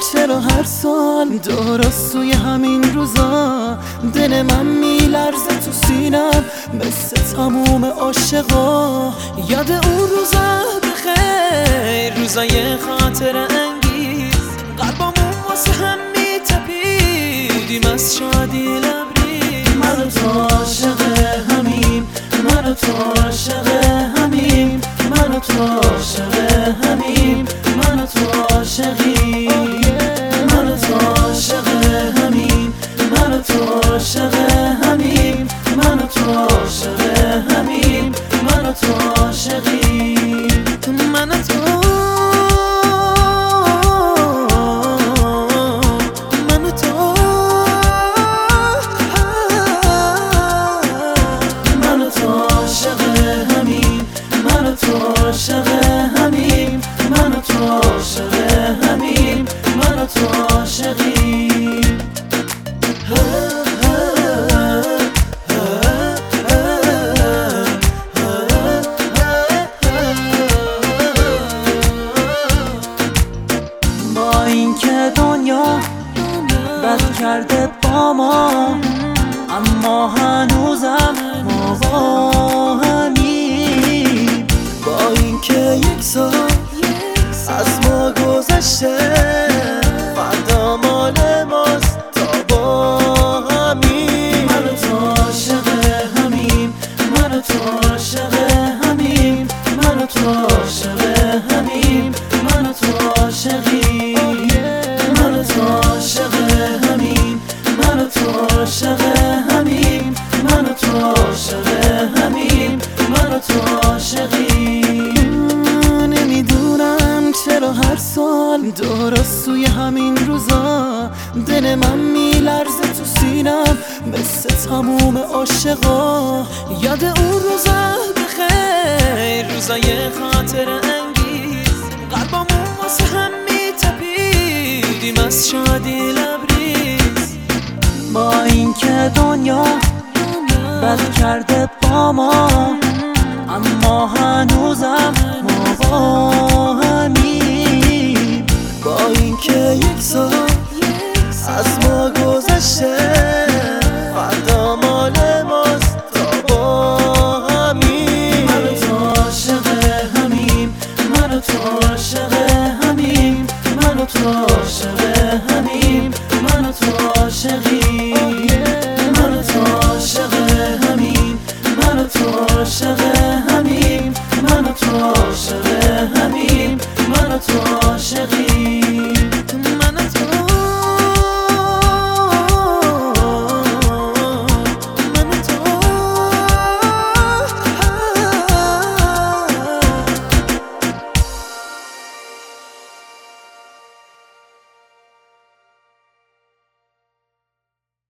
چرا هر سال درست توی همین روزا دل من میلرزه تو سینم مثل تموم عاشقا. یاد اون روزا بخیر، روزای خاطر انگیز، قلبمون واسه هم میتپید، بودیم از شادی لبریز. من و تو عاشق همیم، من و تو عاشق همیم، من و تو عاشق همیم، من و تو عاشقیم، من و تو عاشق همیم، من و تو عاشق همیم، من و تو عاشق همیم، من و تو عاشقیم، من و تو، من و تو، من و تو عاشق همیم، من و تو عاشق همیم، من و تو عاشق همیم، من و تو عاشقیم. با اینکه دنیا بد کرده با ما، اما هنوزم ما با همیم. با اینکه یک سال از ما گذشته، فردا مال ماست تا با همیم. من و تو عاشق همیم، من و تو عاشق همیم، من و تو عاشق همیم، من و تو عاشقیم، من و تو عاشق همیم، من و تو عاشق همیم، من و تو عاشق همیم، من و تو عاشقیم. نمیدونم چرا هر سال درست توی همین روزا دل من میلرزه تو سینم مثل تموم عاشقا. یاد اون روزا بخیر، روزای خاطر انگیز، قلبمون واسه هم میتپید، بودیم از شادی لبریز. با اینکه دنیا بد کرده با ما، اما هنوزم ما با همیم. با اینکه یک سال